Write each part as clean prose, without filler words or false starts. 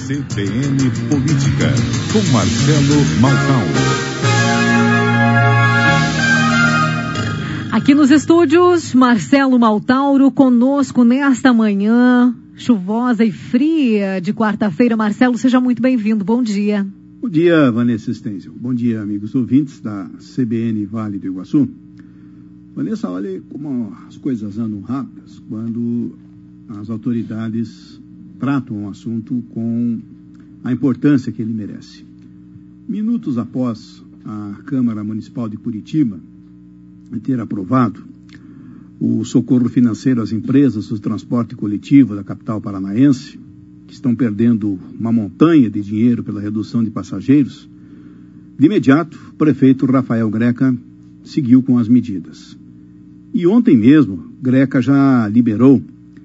CBN Política, com Marcelo Maltau. Aqui nos estúdios, Marcelo Maltauro conosco nesta manhã chuvosa e fria de quarta-feira. Marcelo, seja muito bem-vindo. Bom dia. Bom dia, Vanessa Stenzel. Bom dia, amigos ouvintes da CBN Vale do Iguaçu. Vanessa, olha como as coisas andam rápidas quando as autoridades tratam o assunto com a importância que ele merece. Minutos após a Câmara Municipal de Curitiba ter aprovado o socorro financeiro às empresas do transporte coletivo da capital paranaense, que estão perdendo uma montanha de dinheiro pela redução de passageiros, de imediato, o prefeito Rafael Greca seguiu com as medidas. E ontem mesmo, Greca já liberou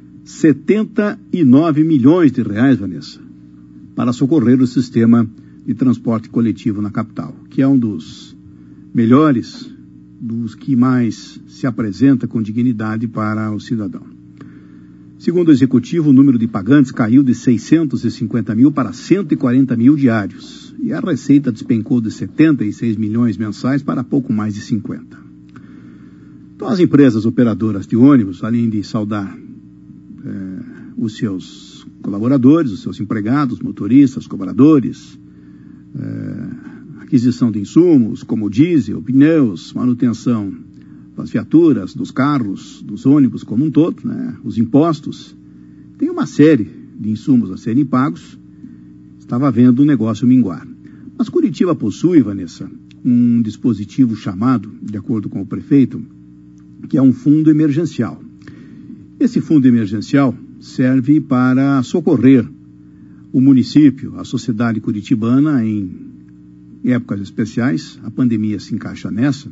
79 milhões de reais, Vanessa, para socorrer o sistema de transporte coletivo na capital, que é um dos melhores, dos que mais se apresenta com dignidade para o cidadão. Segundo o executivo, o número de pagantes caiu de 650 mil para 140 mil diários, e a receita despencou de 76 milhões mensais para pouco mais de 50. Então, as empresas operadoras de ônibus, além de saudar os seus colaboradores, os seus empregados, motoristas, cobradores, aquisição de insumos, como diesel, pneus, manutenção das viaturas, dos carros, dos ônibus como um todo, né? Os impostos. Tem uma série de insumos a serem pagos. Estava vendo o negócio minguar. Mas Curitiba possui, Vanessa, um dispositivo chamado, de acordo com o prefeito, que é um fundo emergencial. Esse fundo emergencial serve para socorrer o município, a sociedade curitibana em épocas especiais. A pandemia se encaixa nessa.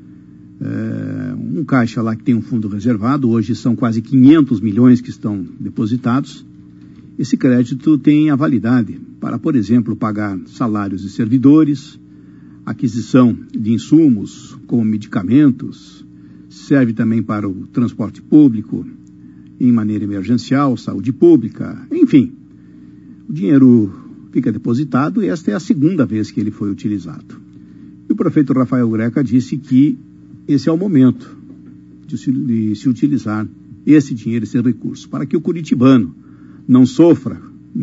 Um caixa lá que tem um fundo reservado, hoje são quase 500 milhões que estão depositados. Esse crédito tem a validade para, por exemplo, pagar salários de servidores, aquisição de insumos como medicamentos, serve também para o transporte público em maneira emergencial, saúde pública, enfim. O dinheiro fica depositado e esta é a segunda vez que ele foi utilizado. E o prefeito Rafael Greca disse que esse é o momento de se utilizar esse dinheiro, esse recurso, para que o curitibano não sofra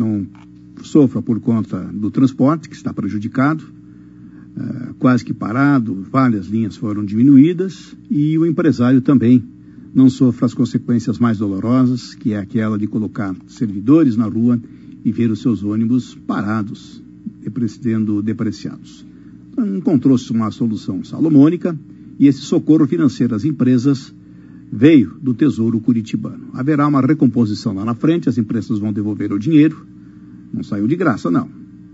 por conta do transporte, que está prejudicado, quase que parado, várias linhas foram diminuídas, e o empresário também não sofra as consequências mais dolorosas, que é aquela de colocar servidores na rua e ver os seus ônibus parados, sendo depreciados. Então, encontrou-se uma solução salomônica, e esse socorro financeiro às empresas veio do Tesouro Curitibano. Haverá uma recomposição lá na frente, as empresas vão devolver o dinheiro, não saiu de graça, não.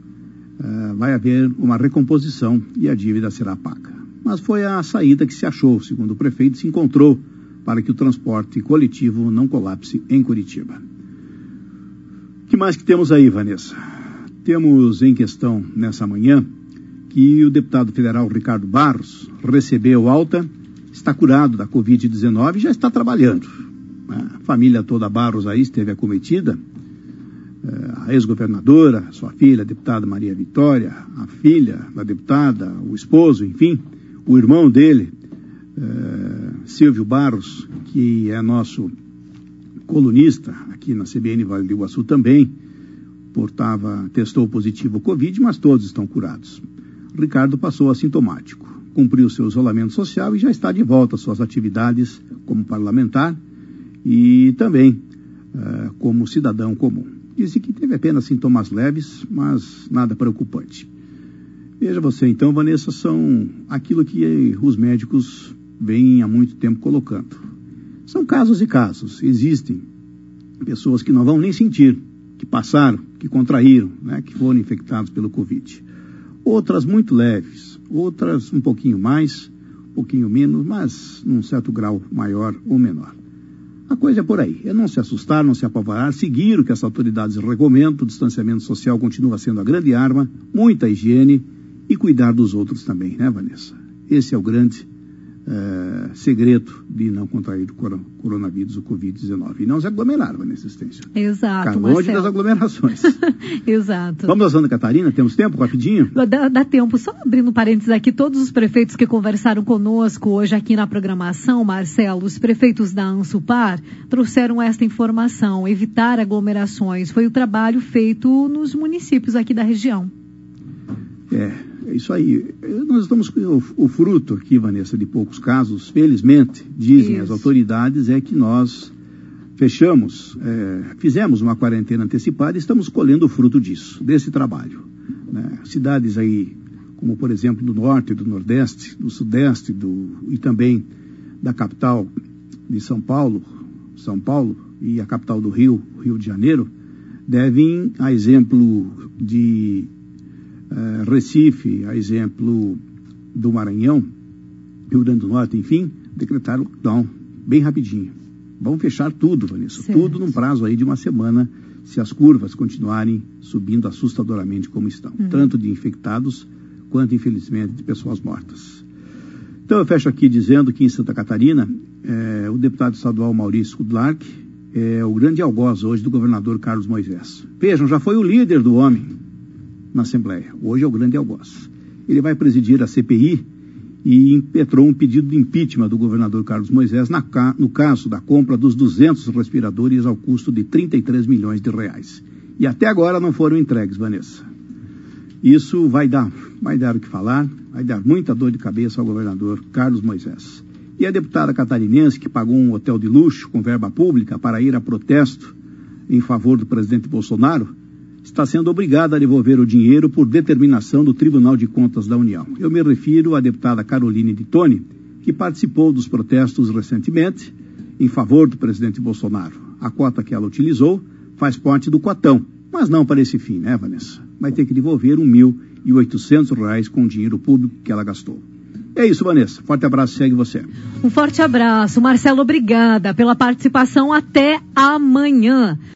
Vai haver uma recomposição e a dívida será paga. Mas foi a saída que se achou, segundo o prefeito, se encontrou para que o transporte coletivo não colapse em Curitiba. O que mais que temos aí, Vanessa? Temos em questão nessa manhã que o deputado federal Ricardo Barros recebeu alta, está curado da Covid-19 e já está trabalhando. A família toda Barros aí esteve acometida, a ex-governadora, sua filha, a deputada Maria Vitória, a filha da deputada, o esposo, enfim, o irmão dele, Silvio Barros, que é nosso colunista aqui na CBN Vale do Iguaçu também, testou positivo ao Covid, mas todos estão curados. Ricardo passou assintomático, cumpriu seu isolamento social e já está de volta às suas atividades como parlamentar e também como cidadão comum. Disse que teve apenas sintomas leves, mas nada preocupante. Veja você então, Vanessa, são aquilo que os médicos vêm há muito tempo colocando. São casos e casos. Existem pessoas que não vão nem sentir, que passaram, que contraíram, né, que foram infectados pelo Covid. Outras muito leves, outras um pouquinho mais, um pouquinho menos, mas num certo grau maior ou menor. A coisa é por aí, é não se assustar, não se apavorar, seguir o que as autoridades recomendam. O distanciamento social continua sendo a grande arma, muita higiene e cuidar dos outros também, né, Vanessa? Esse é o grande segredo de não contrair o coronavírus, o Covid-19. E não se aglomeraram nessa assistência. Exato, ficar longe das aglomerações. Exato. Vamos a Santa Catarina? Temos tempo, rapidinho? Dá tempo. Só abrindo parênteses aqui, todos os prefeitos que conversaram conosco hoje aqui na programação, Marcelo, os prefeitos da ANSUPAR trouxeram esta informação. Evitar aglomerações foi o trabalho feito nos municípios aqui da região. É isso aí. Nós estamos com o fruto aqui, Vanessa, de poucos casos, felizmente, dizem as autoridades, é que nós fizemos uma quarentena antecipada e estamos colhendo o fruto disso, desse trabalho. Né? Cidades aí, como por exemplo do norte, do nordeste, do sudeste e também da capital de São Paulo e a capital do Rio de Janeiro, devem, a exemplo de Recife, a exemplo do Maranhão, Rio Grande do Norte, enfim, decretar lockdown bem rapidinho. Vão fechar tudo, Vanessa, certo. Tudo num prazo aí de uma semana, se as curvas continuarem subindo assustadoramente como estão, tanto de infectados quanto, infelizmente, de pessoas mortas. Então eu fecho aqui dizendo que em Santa Catarina, o deputado estadual Maurício Kudlark é o grande algoz hoje do governador Carlos Moisés. Vejam, já foi o líder do homem na Assembleia. Hoje é o grande algoz. Ele vai presidir a CPI e impetrou um pedido de impeachment do governador Carlos Moisés no caso da compra dos 200 respiradores ao custo de 33 milhões de reais. E até agora não foram entregues, Vanessa. Isso vai dar o que falar, vai dar muita dor de cabeça ao governador Carlos Moisés. E a deputada catarinense que pagou um hotel de luxo com verba pública para ir a protesto em favor do presidente Bolsonaro, está sendo obrigada a devolver o dinheiro por determinação do Tribunal de Contas da União. Eu me refiro à deputada Caroline de Toni, que participou dos protestos recentemente em favor do presidente Bolsonaro. A cota que ela utilizou faz parte do cotão, mas não para esse fim, né, Vanessa? Vai ter que devolver R$1.800 com o dinheiro público que ela gastou. É isso, Vanessa. Forte abraço, segue você. Um forte abraço. Marcelo, obrigada pela participação. Até amanhã.